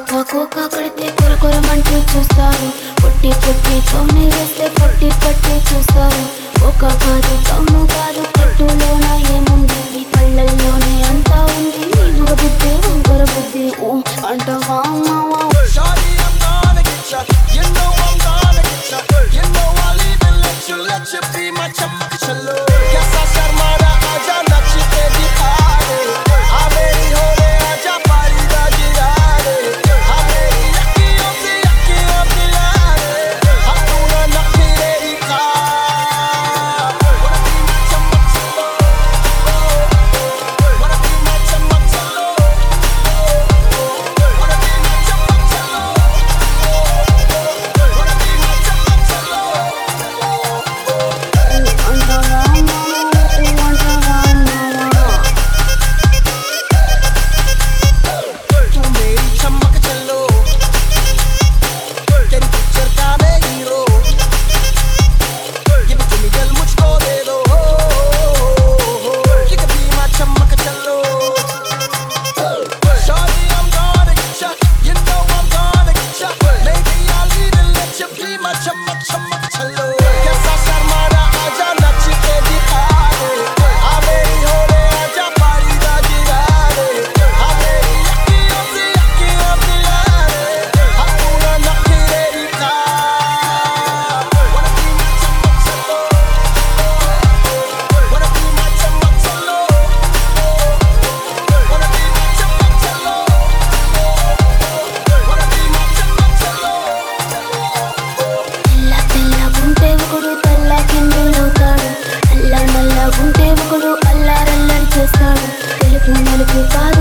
Cocoa కొడితే కొరకొరమంటూ చూస్తారు. పొట్టి పొట్టి కౌని వేస్తే పొట్టి పట్టి చూస్తారు. ఒక కాదు కౌను కాదు కట్టులోన ఏముంది, ఈ కళ్ళల్లోనే అంతా ఉంది. నీళ్ళ బుద్ధి వంకర బుద్ధి అంటవా మావా. Shawty, I'm gonna get ya. You know I'm gonna get ya. You know I'll even let you be my chamak chalo. Kaisa sharmana aaja nachte dikhane. Aa meri hole aaja pari da girane. Aa meri yakkiyon se yakkiyon dilane. Aa tu na nakhre dikha. Wanna be my chamak chalo. Wanna be my chamak chalo. Wanna be my chamak chalo. Wanna be my chamak chalo. అంటవా మావా, అంటవా మావా. तू मेरी चमक चलो, तेरी picture का मैं हीरो, ये भी तुम्हें दिल मुझको दे दो, ये कभी मैं चमक चलो. Shawty, I'm gonna get ya, you know I'm gonna get ya. Maybe I'll even let you be my चमक चमक चलो. कैसा शर्माना आजा नच के दिखा दे. आ मेरी होले आजा पारी दा गिरा दे. आ मेरी यक्कियों से यक्कियों दिला दे. आ तू ना नखरे दिखा. Wanna be my चमक चलो. Wanna be my चमक चलो. Wanna be my चमक चलो. Wanna be my चमक चलो. తెల్ల తెల్లగుంటే ఒకడు తెల్ల కిందులవుతాడు. నల్ల నల్లగుంటే ఒకడు అల్లారల్లరి చేస్తాడు. తెలుపు నలుపు కాదు